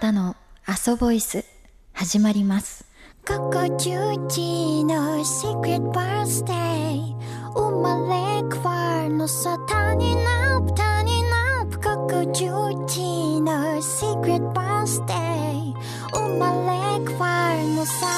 たのアソボイス始まります。 心中地の Secret Birthday 生まれ変わるのさ、他になる心中地の Secret Birthday 生まれ変わるのさ。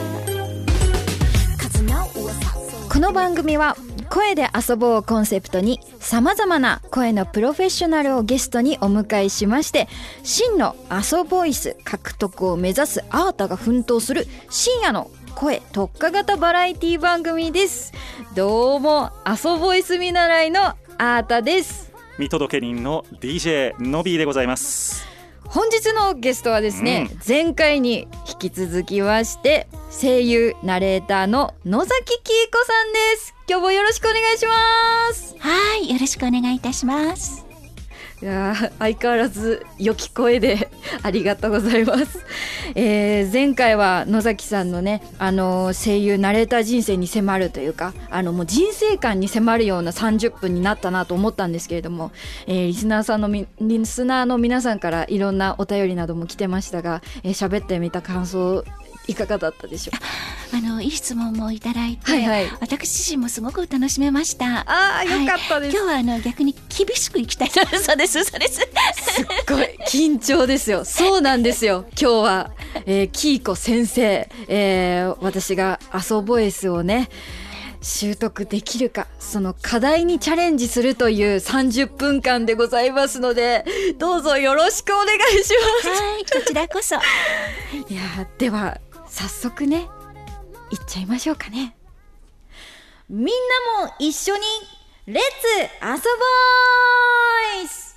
この番組は声で遊ぼうをコンセプトに様々な声のプロフェッショナルをゲストにお迎えしまして、真のアソボイス獲得を目指すアータが奮闘する深夜の声特化型バラエティ番組です。どうもアソボイス見習いのアータです。 見届け人の DJ のびーでございます。 本日のゲストはですね、前回に引き続きまして声優ナレーターの野崎きいこさんです。今日もよろしくお願いします。 はい、よろしくお願いいたします。 いや相変わらず良き声でありがとうございます。前回は野崎さんのね、声優ナレーター人生に迫るというか、もう人生観に迫るような30分になったなと思ったんですけれども、リスナーの皆さんからいろんなお便りなども来てましたが、喋ってみた感想いかがだったでしょうか。 いい質問もいただいて、私自身もすごく楽しめました。 よかったです。 今日は逆に厳しくいきたいと思います。そうです。すっごい緊張ですよ。そうなんですよ。今日は、きいこ先生、私がアソボイスをね習得できるか、その課題にチャレンジするという30分間でございますので、どうぞよろしくお願いします。 はい、こちらこそ。 いやでは早速ねいっちゃいましょうかね。みんなも一緒にレッツアソボイス。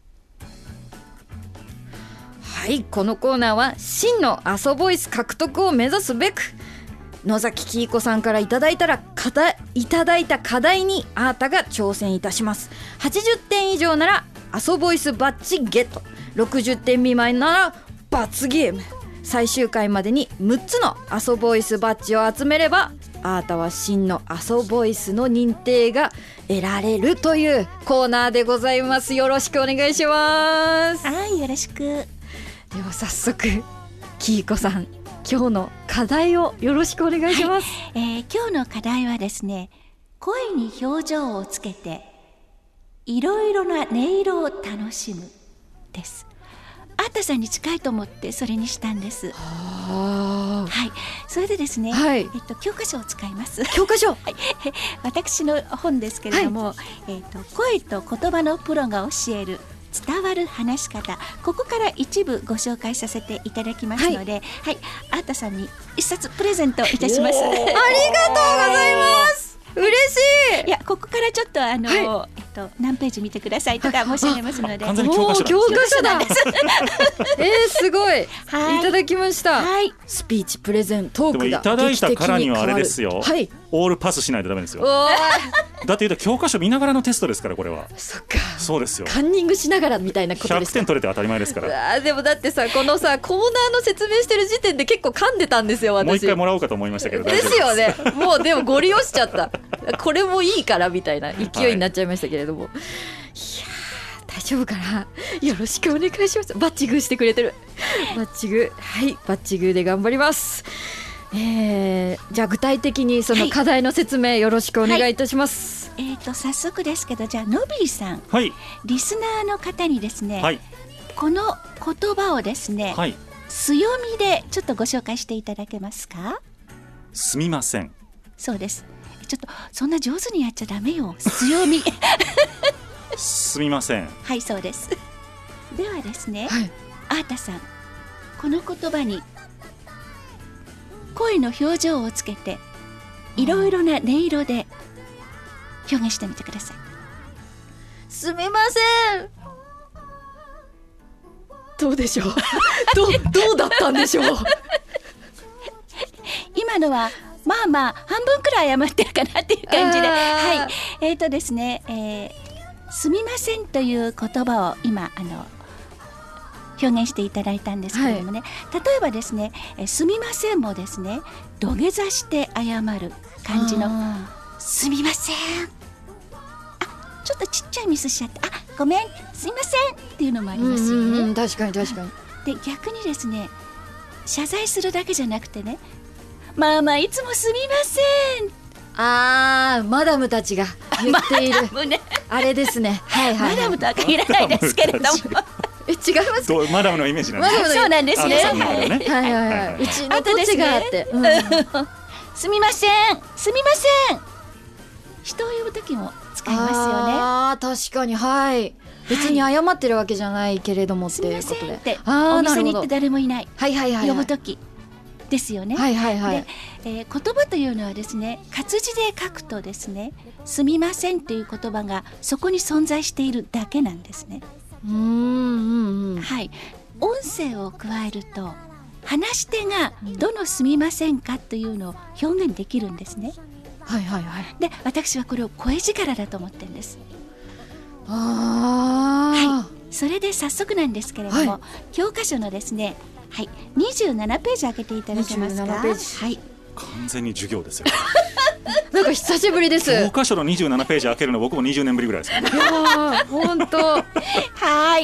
はい、このコーナーは真のアソボイス獲得を目指すべく、野崎きいこさんからいただいた課題にあーたが挑戦いたします。80点以上ならアソボイスバッジゲット、60点未満なら罰ゲーム。最終回までに6つのアソボイスバッジを集めれば、あーたは真のアソボイスの認定が得られるというコーナーでございます。よろしくお願いします。 はい、よろしく。 では早速きいこさん、今日の課題をよろしくお願いします。 今日の課題はですね、声に表情をつけていろいろな音色を楽しむです。あーたさんに近いと思ってそれにしたんです。はい、それでですね、教科書を使います。 教科書、 私の本ですけれども、声と言葉のプロが教える伝わる話し方、ここから一部ご紹介させていただきますので、あーたさんに一冊プレゼントいたします。ありがとうございます。嬉しい。 いや、ここからちょっと何ページ見てくださいとか申し上げますので。 完全に教科書だ。すごい、いただきました。スピーチプレゼントークがでもいただいたからにはあれですよ、オールパスしないとダメですよ。だって言うと教科書見ながらのテストですから、これは。 そっか、 そうですよ。 カンニングしながらみたいなことですか。 100点取れて当たり前ですから。 でもだってさ、このさコーナーの説明してる時点で結構噛んでたんですよ、私。 もう一回もらおうかと思いましたけど。 ですよね。もうでもご利用しちゃった。これもいいからみたいな勢いになっちゃいましたけれども、いや大丈夫かな。よろしくお願いします。バッチグーしてくれてる。バッチグー、バッチグーで頑張ります。じゃあ具体的にその課題の説明よろしくお願いいたします。 早速ですけど、じゃあのびーさん、リスナーの方にですね、この言葉をですね、強みでちょっとご紹介していただけますか。 すみません。 そうです。ちょっとそんな上手にやっちゃダメよ。強み。 すみません。 はい、そうです。ではですね、あーたさん、この言葉に声の表情をつけていろいろな音色で表現してみてください。 すみません。どうでしょう。どうだったんでしょう。 今のはまあ半分くらい謝ってるかなっていう感じで、ですね、すみませんという言葉を今表現していただいたんですけれどもね、例えばですね、すみませんもですね、土下座して謝る感じのすみません、ちょっとちっちゃいミスしちゃった、ごめんすいませんっていうのもありますよね。 確かにで逆にですね謝罪するだけじゃなくてね、ママいつもすみません、 マダムたちが言っているあれですね。はいはい、はい、 マダムとは限らないですけれども違いますか。 マダムのイメージなんですね。 そうなんですね。 はいはいはい、うちの土地があって、 すみませんすみません、人を呼ぶ時も使いますよね。 確かに、はい、別に謝ってるわけじゃないけれどもっていうことで、 ってお店に行って誰もいない、 はいはいはい、 呼ぶ時ですよね。 はいはいはい。 で、言葉というのはですね、活字で書くとですね、すみませんという言葉がそこに存在しているだけなんですね。はい、音声を加えると話し手がどのすみませんかというのを表現できるんですね。 はいはいはい。 で、私はこれを声力だと思ってるんです。 はい、 それで早速なんですけれども、教科書のですね、はい、27ページ開けていただけますか。 27ページ、 はい、完全に授業ですよなんか久しぶりです。 教科書の27ページ開けるの僕も20年ぶりぐらいですね。 いや本当はい、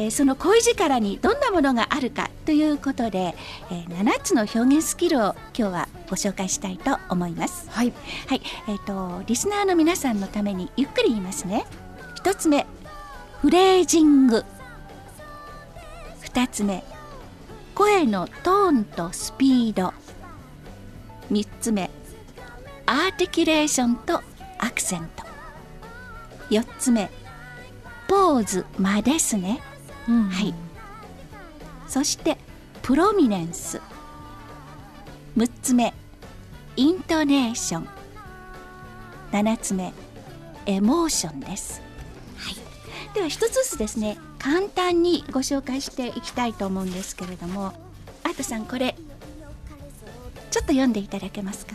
その声力にどんなものがあるかということで、7つの表現スキルを今日はご紹介したいと思います。 はい、 はい、リスナーの皆さんのためにゆっくり言いますね。1つ目、フレージング。2つ目、声のトーンとスピード。3つ目、アーティキュレーションとアクセント。4つ目、ポーズ間ですね、はい。そしてプロミネンス。6つ目、イントネーション。7つ目、エモーションです、はい。では一つずつですね、簡単にご紹介していきたいと思うんですけれども、アートさん、これちょっと読んでいただけますか。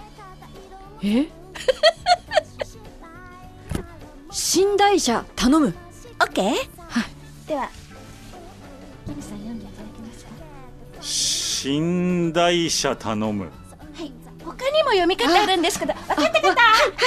寝台車頼む。 OK、 はい、 ではキムさん読んでいただけますか。 寝台車頼む。 はい、他にも読み方あるんですけど、分かった方、はいはい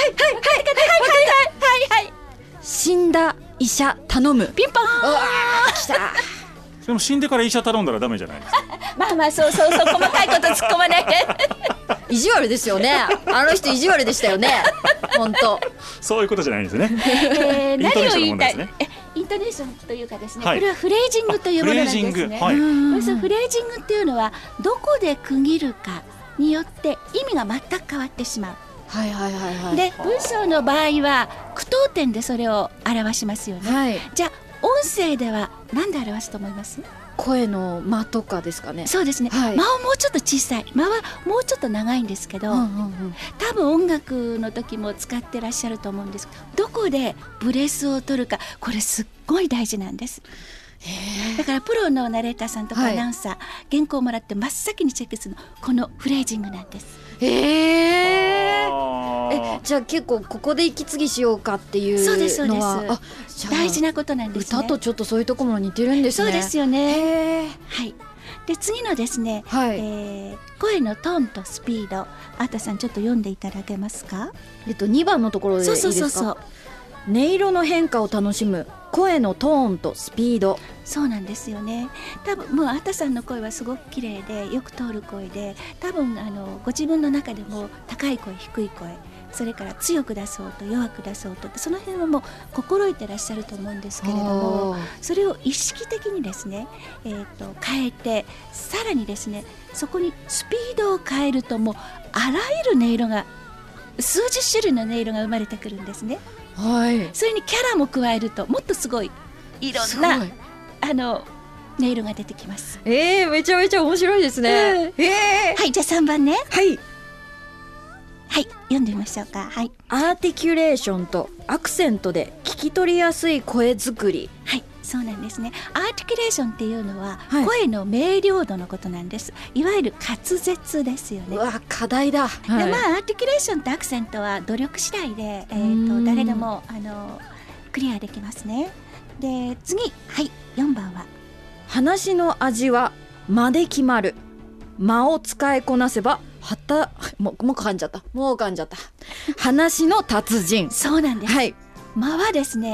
はい、 死んだ医者頼む。 ピンポーン。 来た。 でも死んでから医者頼んだらダメじゃないですか。 まあまあ、そう細かいこと突っ込まないで意地悪ですよね。あの人意地悪でしたよね。本当。 そういうことじゃないんですね。 何を言いたい、イントネーションというかですね、これはフレージングというものなんですね。フレージングっていうのはどこで区切るかによって意味が全く変わってしまう。 はいはいはいはい。 で、文章の場合は句読点でそれを表しますよね、はい。じゃあ音声では何で表すと思います？ 声の間とかですかね。 そうですね、はい、間をもうちょっと小さい、間はもうちょっと長いんですけど、多分音楽の時も使ってらっしゃると思うんですけど、どこでブレスを取るか、これすっごい大事なんです。だからプロのナレーターさんとかアナウンサー、原稿をもらって真っ先にチェックするのこのフレージングなんです。 じゃあ結構ここで息継ぎしようかっていうのは、 そうですそうです、大事なことなんですね。 歌とちょっとそういうところも似てるんですね。 そうですよね。はい。で、次のですね、声のトーンとスピード、あーたさんちょっと読んでいただけますか。 2番のところでいいですか。そう音色の変化を楽しむ声のトーンとスピード。 そうなんですよね。多分もうあーたさんの声はすごく綺麗でよく通る声で、多分ご自分の中でも高い声低い声、それから強く出そうと弱く出そうと、その辺はもう心得てらっしゃると思うんですけれども、それを意識的にですね、変えて、さらにですね、そこにスピードを変えるともうあらゆる音色が、数十種類の音色が生まれてくるんですね。はい、それにキャラも加えるともっとすごいいろんな音色が出てきます。 めちゃめちゃ面白いですね。 はい、じゃあ3番ね。 はいはい、読んでみましょうか。はい、 アーティキュレーションとアクセントで聞き取りやすい声作り。 はい、そうなんですね。アーティキュレーションっていうのは、声の明瞭度のことなんです。いわゆる滑舌ですよね。 うわ、課題だ。 で、まあアーティキュレーションとアクセントは努力次第で、誰でもクリアできますね。で、次、はい、4番は話の味は間で決まる。間を使いこなせばもう噛んじゃった話の達人。 そうなんです、はい。間はですね、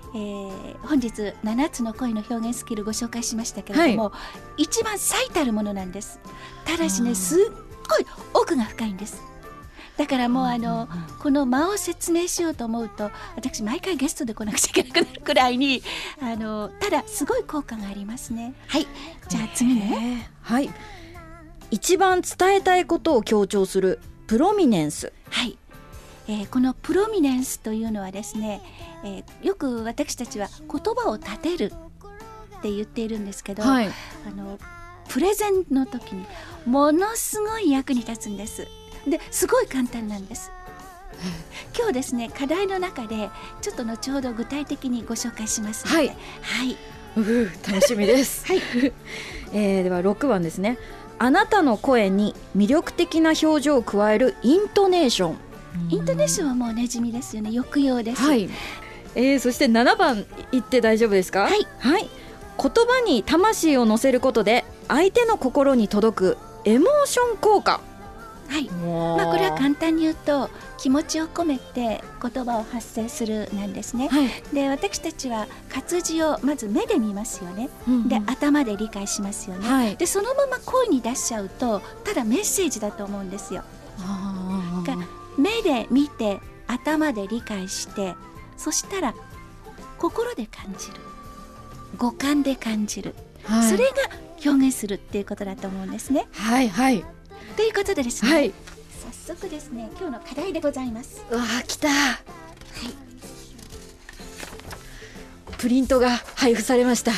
本日7つの恋の表現スキルご紹介しましたけれども、一番最たるものなんです。ただしね、すっごい奥が深いんです。だからもうこの間を説明しようと思うと、私毎回ゲストで来なくちゃいけなくなるくらいにただすごい効果がありますね。はい、じゃあ次ね。 はい、一番伝えたいことを強調するプロミネンス。 はい、このプロミネンスというのはですね、よく私たちは言葉を立てるって言っているんですけど、プレゼンの時にものすごい役に立つんです。ですごい簡単なんです。今日ですね、課題の中でちょっと後ほど具体的にご紹介しますので、 楽しみです。では6番ですね。あなたの声に魅力的な表情を加えるイントネーション。 イントネーションはもう馴染みですよね。抑揚です。 そして7番言って大丈夫ですか？言葉に魂を乗せることで相手の心に届くエモーション効果。 これは簡単に言うと気持ちを込めて言葉を発声するなんですね。で、私たちは活字をまず目で見ますよね。で、頭で理解しますよね。で、そのまま声に出しちゃうとただメッセージだと思うんですよ。目で見て頭で理解して、そしたら心で感じる、五感で感じる、それが表現するっていうことだと思うんですね。ということでですね、早速ですね、今日の課題でございます。 来た。プリントが配布されました。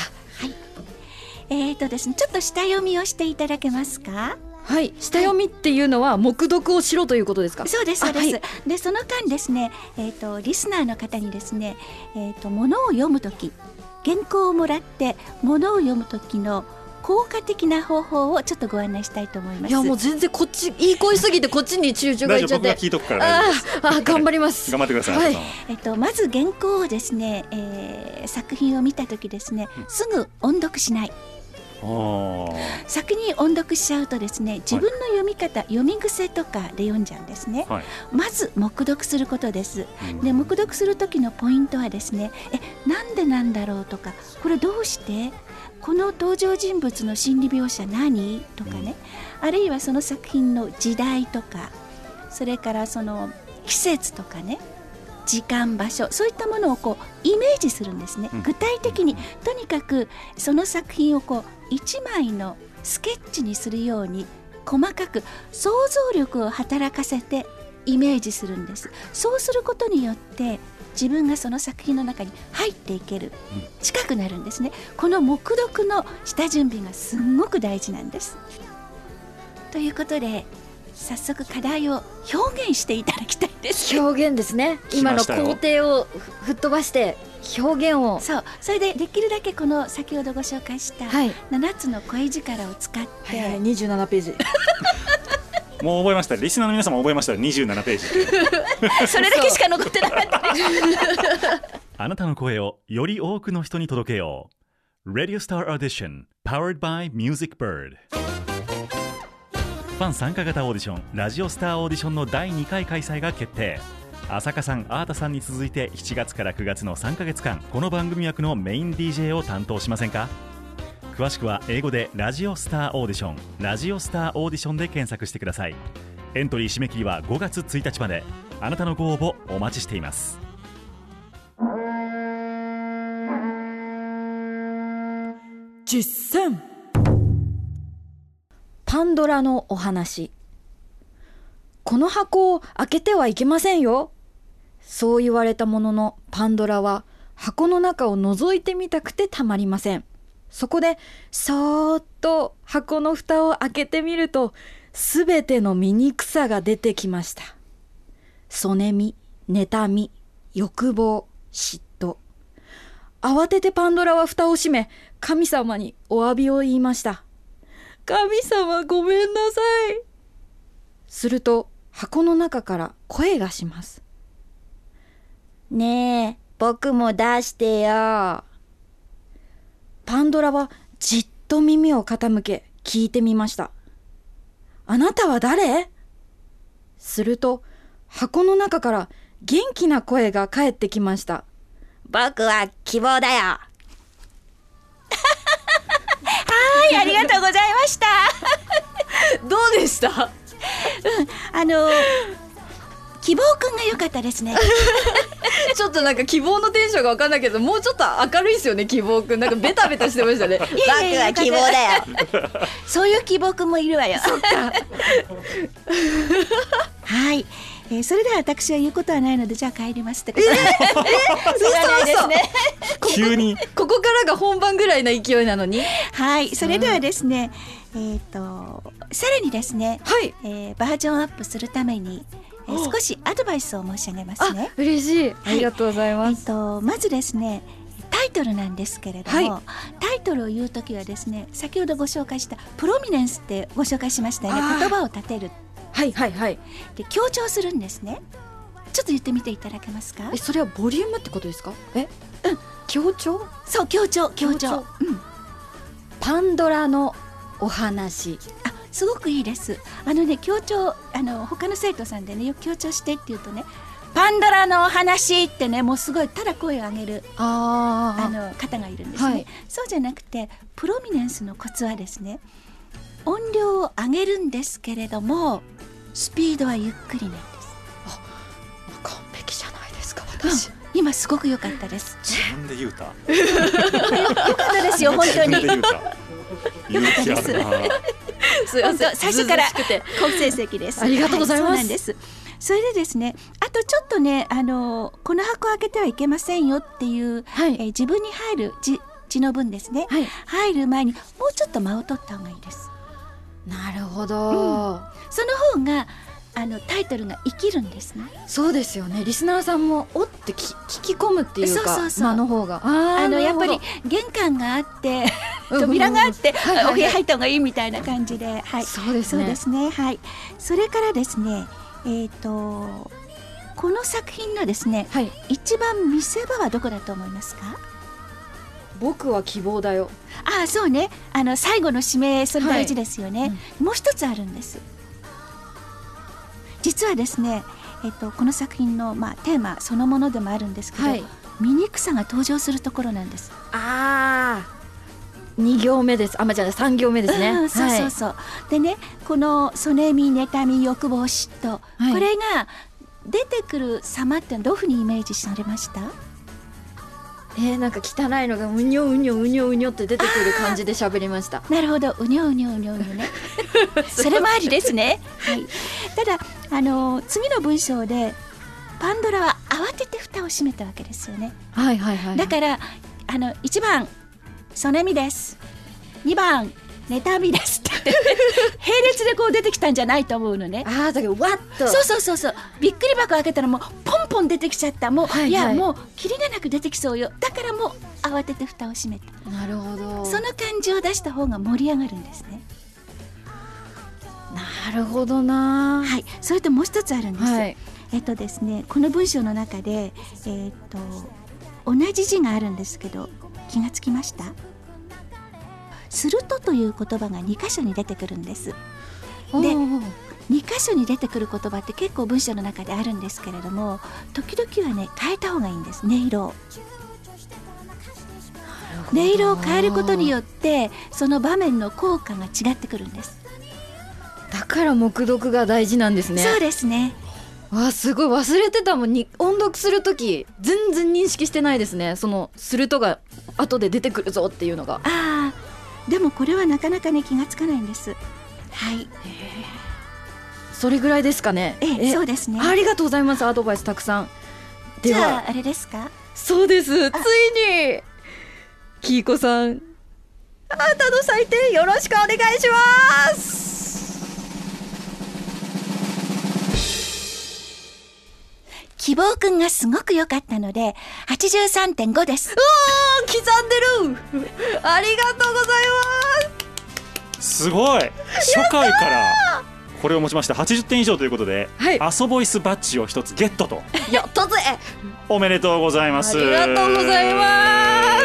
ですね、ちょっと下読みをしていただけますか？ 下読みっていうのは黙読をしろということですか？ そうです、そうです。で、その間ですね、リスナーの方にですね、物を読むとき、原稿をもらって物を読むときの効果的な方法をちょっとご案内したいと思います。 いや、もう全然こっちいい声すぎてこっちに集中がいっちゃって。 僕が聞いとくから大丈夫です。 頑張ります。 頑張ってください。 まず原稿をですね、作品を見たときですね、すぐ音読しない。先に音読しちゃうとですね、自分の読み方、読み癖とかで読んじゃうんですね。まず黙読することです。で、黙読する時のポイントはですね、なんでなんだろうとか、これどうして、この登場人物の心理描写何とかね、あるいはその作品の時代とか、それからその季節とかね、時間場所、そういったものをこうイメージするんですね。具体的に、とにかくその作品をこう一枚のスケッチにするように細かく想像力を働かせてイメージするんです。そうすることによって自分がその作品の中に入っていける、近くなるんですね。この黙読の下準備がすごく大事なんです。ということで、早速課題を表現していただきたいです。 表現ですね。今の工程を吹っ飛ばして表現を。 それでできるだけこの先ほどご紹介した7つの声力を使って、 27ページもう覚えました。リスナーの皆様も覚えました。27ページそれだけしか残ってなかったあなたの声をより多くの人に届けよう。 Radio Star Audition Powered by Music Bird。ファン参加型オーディション、ラジオスターオーディションの第2回開催が決定。浅香さん、アータさんに続いて7月から9月の3ヶ月間、この番組枠のメイン DJ を担当しませんか？詳しくは英語でラジオスターオーディション、ラジオスターオーディションで検索してください。エントリー締め切りは5月1日まで。あなたのご応募お待ちしています。 実践。パンドラのお話。この箱を開けてはいけませんよ。そう言われたものの、パンドラは箱の中を覗いてみたくてたまりません。そこでそーっと箱の蓋を開けてみると、すべての醜さが出てきました。そねみ、妬み、欲望、嫉妬。慌ててパンドラは蓋を閉め、神様にお詫びを言いました。神様、ごめんなさい。すると箱の中から声がします。ねえ、僕も出してよ。パンドラはじっと耳を傾け聞いてみました。あなたは誰？すると箱の中から元気な声が返ってきました。 僕は希望だよ。 はい、ありがとうございました。 どうでした？ 希望くんが良かったですね。 ちょっとなんか希望のテンションが分かんないけど、もうちょっと明るいですよね、希望くん。なんかベタベタしてましたね。僕は希望だよ。 そういう希望くんもいるわよ。 そっか。 はい、それでは私は言うことはないので、じゃあ帰りますってことで。 嘘ね。 急にここからが本番ぐらいの勢いなのに。 はい、それではですね、さらにですね、 はい、 バージョンアップするために、少しアドバイスを申し上げますね。 嬉しい、ありがとうございます。 まずですね、タイトルなんですけれども、タイトルを言うときはですね、先ほどご紹介したプロミネンスってご紹介しましたよね。言葉を立てる、 はいはいはい。 で強調するんですね。ちょっと言ってみていただけますか？ それはボリュームってことですか？強調？ そう、強調。 パンドラのお話。 すごくいいです。強調、他の生徒さんでね、よく強調してって言うとね、パンドラのお話ってね、もうすごいただ声を上げる方がいるんですね、はい、そうじゃなくて、プロミネンスのコツはですね、音量を上げるんですけれども、スピードはゆっくりなんです。 完璧じゃないですか、私。 今すごく良かったです。 自分で言うた。 良かったですよ、本当に。良かったです。最初から好成績です。 ありがとうございます。 そうなんです。それでですね、あとちょっとね、この箱を開けてはいけませんよっていう、自分に入る字の文ですね、入る前にもうちょっと間を取った方がいいです。 なるほど、 その方がタイトルが生きるんですね。 そうですよね。リスナーさんもおって聞き込むっていうか、間の方がやっぱり玄関があって扉があってお部屋入った方がいいみたいな感じで、はい、 そうですね。 はい。それからですね、この作品のですね、一番見せ場はどこだと思いますか？ 僕は希望だよ。 そうね。最後の締め、それ大事ですよね。もう一つあるんです。実はですね、この作品の、テーマそのものでもあるんですけど、醜さが登場するところなんです。 2行目です。3行目ですね。 そう。でね、このそねみ、妬み、欲望、嫉妬、これが出てくる様ってどういうふうにイメージされました？ なんか汚いのがうにょうにょうにょうにょって出てくる感じで喋りました。 なるほど、うにょうにょうにょうにょね。それもありですね。はい。ただ次の文章でパンドラは慌てて蓋を閉めたわけですよね。だから1番そねみです、2番妬みですって並列でこう出てきたんじゃないと思うのね。 だけどわっとそうびっくり箱開けたらもうポンポン出てきちゃった。もう、いやもうキリがなく出てきそうよ。だからもう慌てて蓋を閉めた。 なるほど。 その感じを出した方が盛り上がるんですね。 なるほどな。 はい。それともう一つあるんです。ですね、この文章の中で同じ字があるんですけど、気がつきました？するとという言葉が2箇所に出てくるんです。で、2箇所に出てくる言葉って結構文章の中であるんですけれども、時々はね、変えた方がいいんです。音色を。音色を変えることによってその場面の効果が違ってくるんです。 だから黙読が大事なんですね。 そうですね。 すごい忘れてたもんに。音読するとき全然認識してないですね。そのするとが後で出てくるぞっていうのが。 でもこれはなかなかね、気がつかないんです。はい。 それぐらいですかね。 そうですね。 ありがとうございます。アドバイスたくさん。 じゃああれですか？ そうです。ついにキイコさん、あなたの採点よろしくお願いします。 希望くんがすごく良かったので 83.5 です。 刻んでる。ありがとうございます。すごい。初回からこれをもちまして80点以上ということで、アソボイスバッジを一つゲットと。 やったぜ。 おめでとうございます。 ありがとうございます。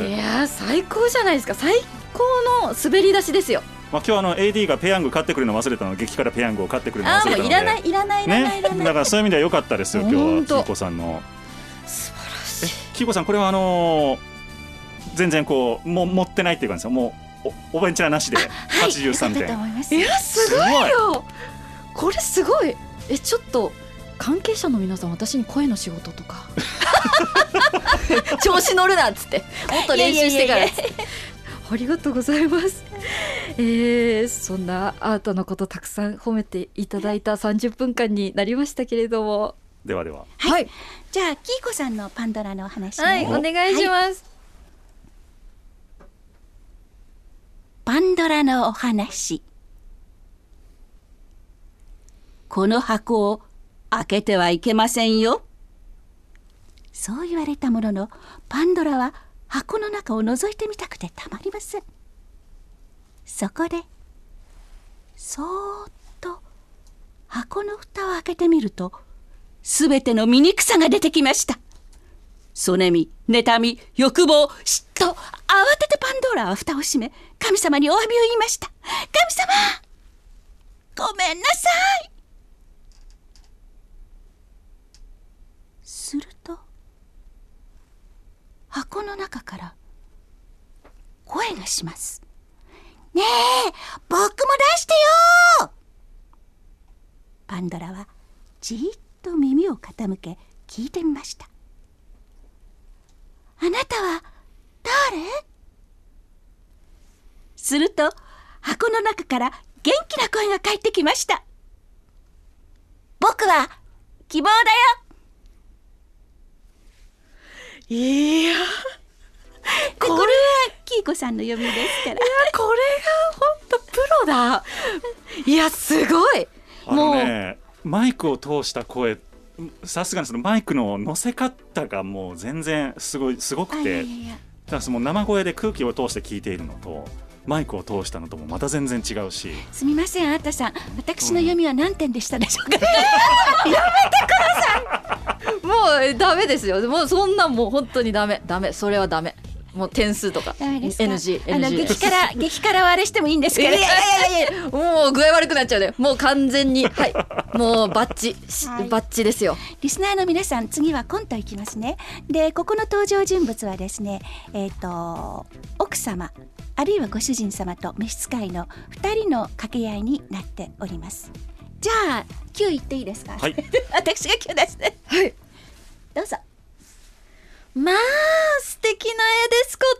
いや最高じゃないですか。最高の滑り出しですよ。 今日AD がペヤング買ってくるの忘れたの、激辛ペヤングを買ってくるの忘れたので、 いらないだからそういう意味では良かったですよ。今日はキイコさんの素晴らしい。 キーコさんこれは全然こう持ってないっていう感じですよ。もうおベンチャーなしで83点、 だと思います。 いやすごいよ。これすごい。ちょっと関係者の皆さん、私に声の仕事とか調子乗るなっつって、もっと練習してからっつってありがとうございます。そんなアートのことたくさん褒めていただいた30分間になりましたけれども、 ではでは、 はい、 じゃあキーコさんのパンドラのお話ね。 はい、お願いします。 パンドラのお話。この箱を開けてはいけませんよ。そう言われたものの、パンドラは箱の中を覗いてみたくてたまりません。そこでそーっと箱の蓋を開けてみると、すべての醜さが出てきました。そねみ、妬み、欲望、嫉妬。慌ててパンドーラは蓋を閉め、神様にお詫びを言いました。神様、ごめんなさい。すると、箱の中から声がします。ねえ、僕も出してよ。パンドラはじーっと耳を傾け聞いてみました。あなたは誰？すると箱の中から元気な声が返ってきました。僕は希望だよ。 いやこれはキーコさんの読みですから。 これが本当プロだ。いやすごい。もうマイクを通した声、さすがにそのマイクの乗せ方がもう全然すごくて、だからその生声で空気を通して聞いているのとマイクを通したのともまた全然違うし。 すみません、あーたさん、私の読みは何点でしたでしょうか？ もうダメですよ。もうそんなもう本当にダメ、それはダメ。もう点数とか NG。 激辛はあれしてもいいんですかね？ いやもう具合悪くなっちゃうね。もう完全にはい、もうバッチ、 はい、 バッチですよ。 リスナーの皆さん、次はコントいきますね。で、ここの登場人物はですね、奥様あるいはご主人様と召使いの2人の掛け合いになっております。じゃあ9言っていいですか？ はい私が9ですね。 はい、 どうぞ。 まあ素敵な絵ですこと。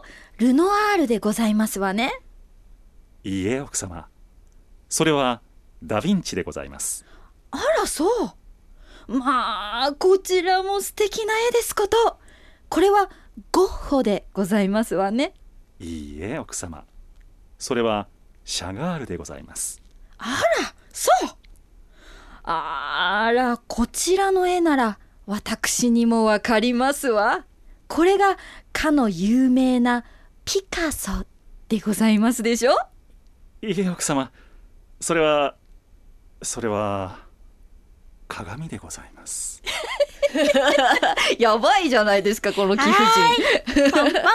ルノワールでございますわね。 いいえ奥様、それはダヴィンチでございます。 あらそう。まあこちらも素敵な絵ですこと。これはゴッホでございますわね。 いいえ奥様、それはシャガールでございます。 あらそう。あらこちらの絵なら私にもわかりますわ。これがかの有名なピカソでございますでしょ。 いいえ奥様、それは鏡でございます。 やばいじゃないですかこの貴婦人。 パンパン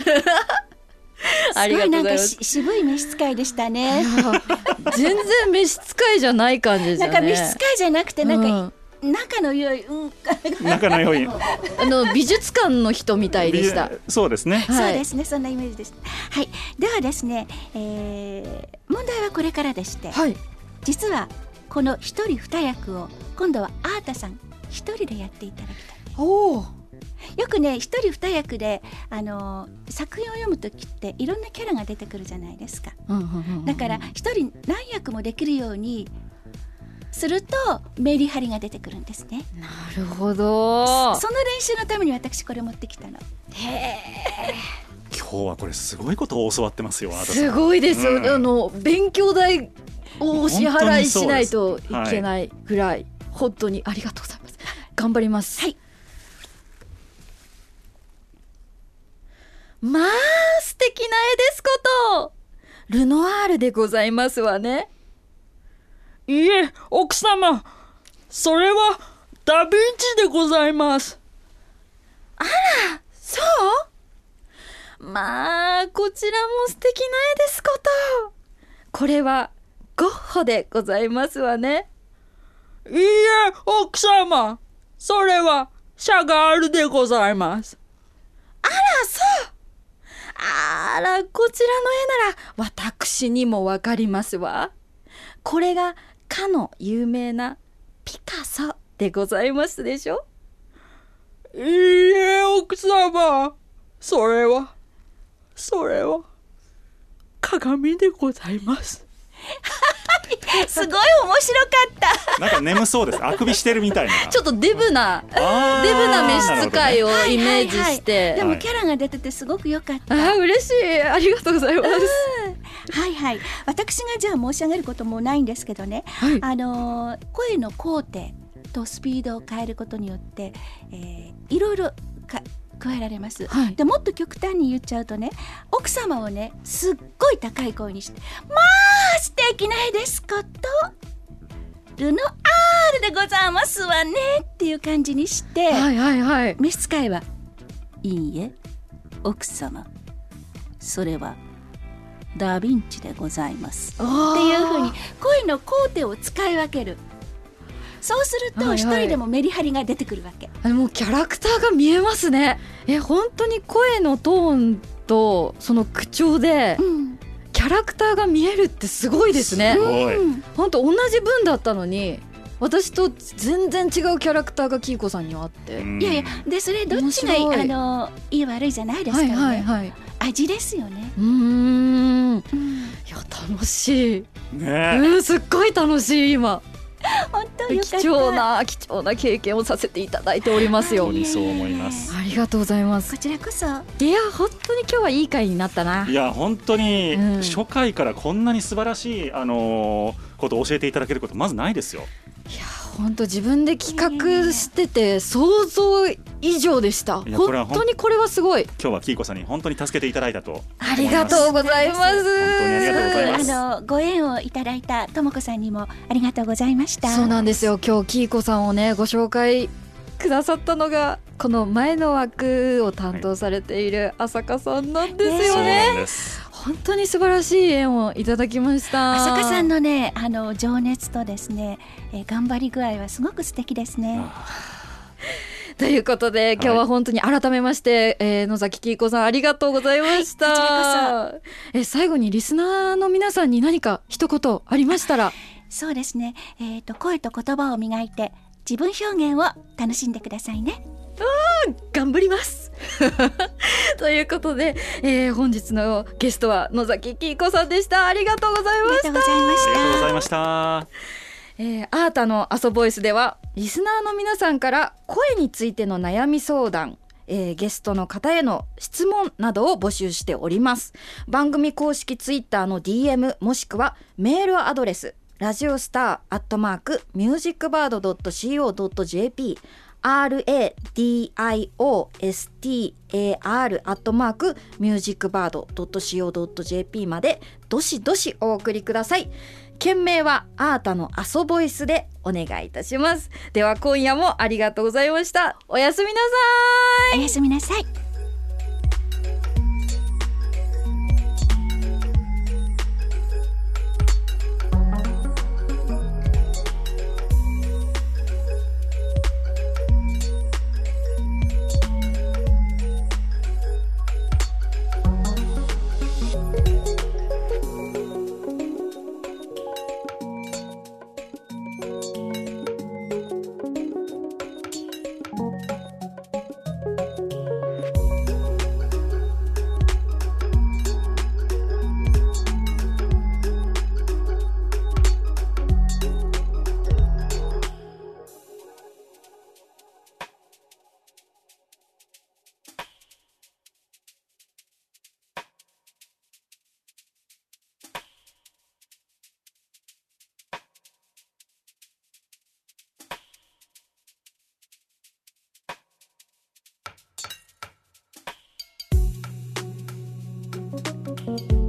ありがとうございます。 すごいなんか渋い召使いでしたね。 全然召使いじゃない感じですよね。 なんか召使いじゃなくてなんか、仲の良い、 仲の良い美術館の人みたいでした。 そうですね、 はい、そうですね、そんなイメージです。はい、ではですね、問題はこれからでして、 はい、 実はこの一人二役を今度はアータさん一人でやっていただきたい。 おー、 よくね、一人二役で作品を読むときっていろんなキャラが出てくるじゃないですか。だから一人何役もできるようにするとメリハリが出てくるんですね。 なるほど。 その練習のために私これ持ってきたの。 へ今日はこれすごいことを教わってますよ。 すごいです、勉強代をお支払いしないといけないぐらい、本当にありがとうございます。頑張ります。 はい。 まあ素敵な絵ですこと。ルノワールでございますわね。 いえ奥様、それはダヴィンチでございます。 あらそう。まあこちらも素敵な絵ですこと。これはゴッホでございますわね。 いいえ奥様、それはシャガールでございます。 あら、こちらの絵なら私にもわかりますわ。これがかの有名なピカソでございますでしょ。 いいえ、奥様。それは鏡でございます。 すごい面白かった。 なんか眠そうです。あくびしてるみたいな。 ちょっとデブな召使いをイメージして、 でもキャラが出ててすごく良かった。 嬉しい、ありがとうございます。 はいはい。私がじゃあ申し上げることもないんですけどね、 はい、 声の高低とスピードを変えることによって、いろいろ加えられます、 はい、 でもっと極端に言っちゃうとね、奥様をねすっごい高い声にして、まあ素敵な絵ですことルノアールでございますわねっていう感じにして、 はいはいはい、 召使いはいいえ奥様、それはダヴィンチでございますっていう風に声の高低を使い分ける。そうすると一人でもメリハリが出てくるわけ、 もうキャラクターが見えますね。本当に声のトーンとその口調で、キャラクターが見えるってすごいですね。本当同じ文だったのに私と全然違うキャラクターがキイコさんにはあって、 いやいや、でそれどっちがいい悪いじゃないですからね、はいはいはい、味ですよね。いや楽しい、ね、すっごい楽しい今。本当よかった。貴重な経験をさせていただいておりますよ。 本当にそう思います。 ありがとうございます。 こちらこそ。いや本当に今日はいい回になったな。 いや本当に、初回からこんなに素晴らしいことを教えていただけることまずないですよ。 いや本当自分で企画してて想像以上でした。本当にこれはすごい。 今日はキイコさんに本当に助けていただいたと思います。 ありがとうございます。本当にありがとうございます。 ご縁をいただいたともこさんにもありがとうございました。 そうなんですよ。今日キイコさんをねご紹介くださったのがこの前の枠を担当されている朝香さんなんですよね。そうなんです。本当に素晴らしい縁をいただきました。 朝香さんのね情熱とですね、頑張り具合はすごく素敵ですね。 ということで今日は本当に改めまして、野崎キイコさんありがとうございました。 こちらこそ。最後にリスナーの皆さんに何か一言ありましたら。 そうですね、声と言葉を磨いて自分表現を楽しんでくださいね。 頑張りますということで、本日のゲストは野崎キイコさんでした。ありがとうございました。 ありがとうございました。 アータのアソボイスではリスナーの皆さんから声についての悩み相談、ゲストの方への質問などを募集しております。番組公式ツイッターの DM もしくはメールアドレスラジオスター@musicbird.co.jp RADIOSTAR@musicbird.co.jp までどしどしお送りください。件名はアータのアソボイスでお願いいたします。では今夜もありがとうございました。おやすみなさい。 おやすみなさい。 うん。